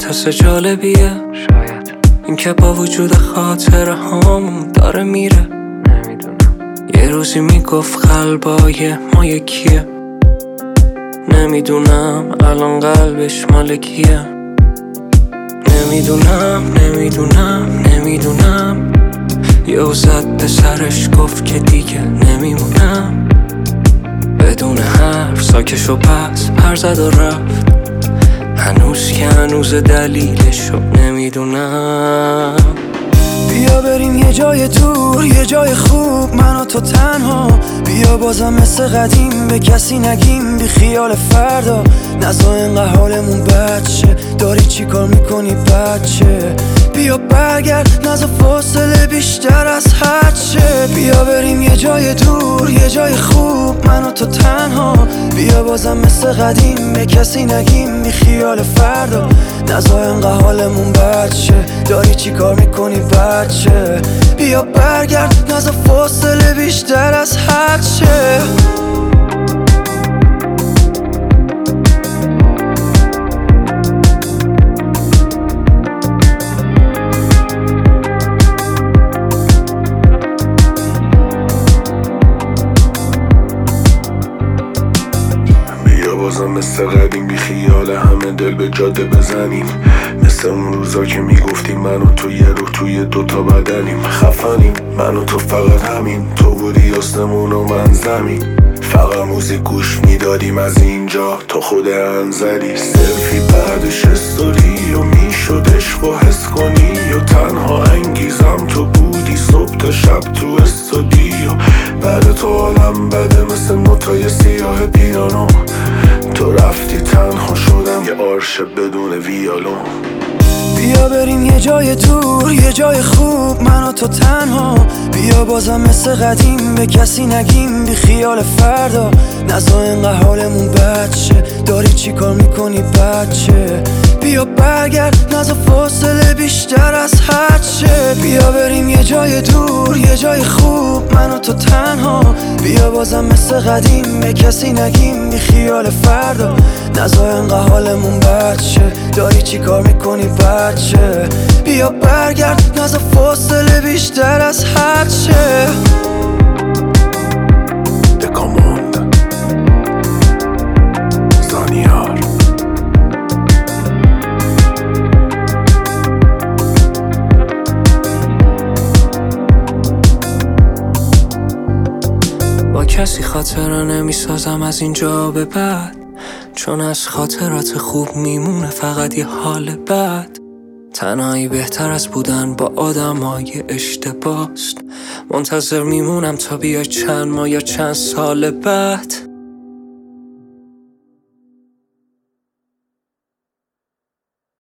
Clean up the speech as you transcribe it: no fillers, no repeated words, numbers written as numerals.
حس جالبیه شاید این که با وجود خاطره هامون داره میره. نمیدونم یه روزی میگفت قلبای ما یکیه، نمیدونم الان قلبش مال کیه. نمیدونم یهو زد به سرش گفت که دیگه نمیمونم. بدون حرف ساکش و پس پر زد و رفت، هنوز دلیلشو نمیدونم. بیا بریم یه جای دور، یه جای خوب، من و تو تنها. بیا بازم مثل قدیم به کسی نگیم، بی خیال فردا. نزا اینقدر حالمون بد شه، داری چی کار میکنی بچه؟ بیا برگرد، نزا فاصله بیشتر از حد شه. بیا بریم یه جای دور، یه جای خوب، من و تو تنها. بیا بازم مثل قدیم به کسی نگیم، بی خیال فردا. نزا اینقدر حالمون بد شه، داری چی کار میکنی بچه؟ بیا برگرد، نزا فاصله بیشتر از حد شه. بازم مثل قدیم بی خیال همه دل به جاده بزنیم، مثل اون روزا که میگفتیم من و تو یه روح توی دوتا بدنیم. خفنیم من و تو فقط همین، تو بودی آسمون و من زمین. فقط موزیک گوش میدادیم از اینجا تا خود انزلی. سلفی بعدش استوری و میشد عشق و حس کنی، و تنها انگیزم تو بودی صبح تا شب تو استودیو. بعد تو حالم بده مثل نوتای سیاه پیانو، تو رفتی تنها شدم یه آرش بدون ویالون. بیا بریم یه جای دور، یه جای خوب، من و تو تنها. بیا بازم مثل قدیم به کسی نگیم، بی خیال فردا. نزا اینقدر حالمون بد شه، داری چی کار میکنی بچه؟ بیا برگرد، نزا فاصله بیشتر از حد شه. بیا بریم یه جای دور، یه جای خوب، من و تو تنها. بیا بازم مثل قدیم به کسی نگیم، بی خیال فردا. نزا اینقدر حالمون بد شه، داری چی کار میکنی بچه؟ بیا برگرد، نزا فاصله بیشتر از حد شه. دکاموند زانیار با کسی خاطره نمیسازم از اینجا به بعد، چون از خاطرات خوب میمونه فقط یه حال بد. تنهایی بهتر از بودن با آدمای اشتباست، منتظر میمونم تا بیای چند ماه یا چند سال بعد.